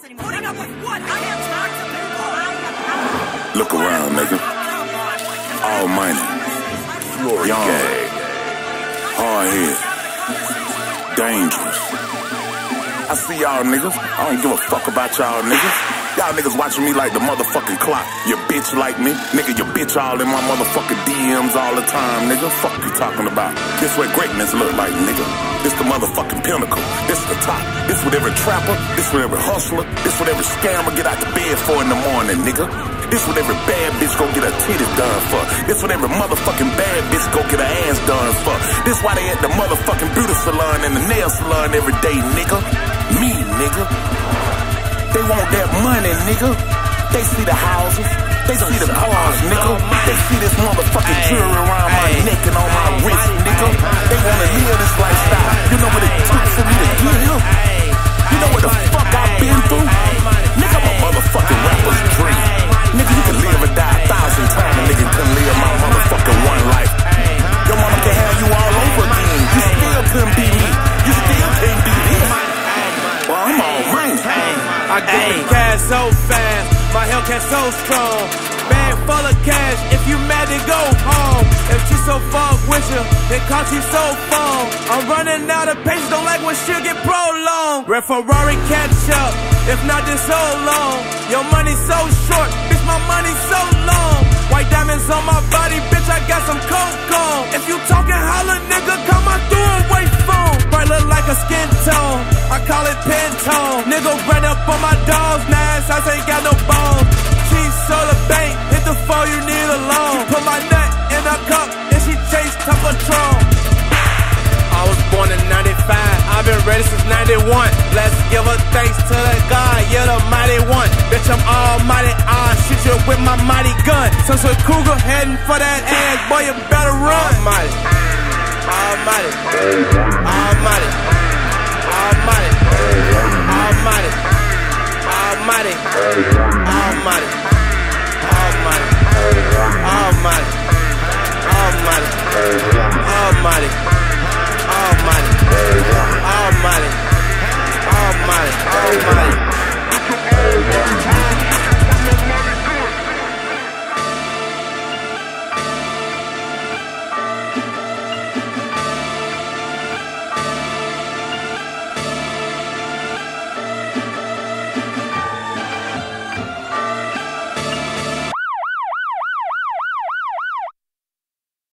Putting up with what? I have talked to people. Look around, nigga. Almighty, young, hard-headed, dangerous. I see y'all niggas. I don't give a fuck about y'all niggas. Y'all niggas watching me like the motherfucking clock. Your bitch like me. Nigga, your bitch all in my motherfucking DMs all the time, nigga. Fuck you talking about. This what greatness look like, nigga. This the motherfucking pinnacle. This the top. This what every trapper, this what every hustler, this what every scammer get out the bed for in the morning, nigga. This what every bad bitch go get her titties done for. This what every motherfucking bad bitch go get her ass done for. This why they at the motherfucking beauty salon and the nail salon every day, nigga. Me, nigga. They want that money, nigga. They see the houses, they see the cars, nigga. They see this motherfucking jewelry around my neck and on my wrist, nigga. They wanna live this lifestyle. You know what it took for me to get here? You know what the fuck I've been through? Nigga, I'm a motherfucking rapper's dream. Nigga, you can live or die 1,000 times, a nigga couldn't live my motherfucking one life. Your mama can have you all over again. You still couldn't be me. You still can't be this. Well, I'm all mine. I get the cash so fast, my Hellcat so strong. Bag full of cash, if you mad then go home. If she so fuck with you, then call you so phone. I'm running out of patience, don't like when shit get prolonged. Red Ferrari catch up, if not then so long. Your money so short, bitch my money so long. White diamonds on my body, bitch I got some coke on. If you talking holla nigga, come on through and wait phone. Bright look like a skin tone, I call it Pantone. Nigga ran up on my dog's ass, I ain't got no bones. Cheese soda bank, hit the phone, you need a loan. She put my nut in a cup, and she chased her Patron. I was born in 95, I've been ready since 91. Let's give a thanks to the God, you're the mighty one. Bitch, I'm almighty, I'll shoot you with my mighty gun. Since a cougar heading for that ass, boy, you better run. Almighty, almighty, almighty.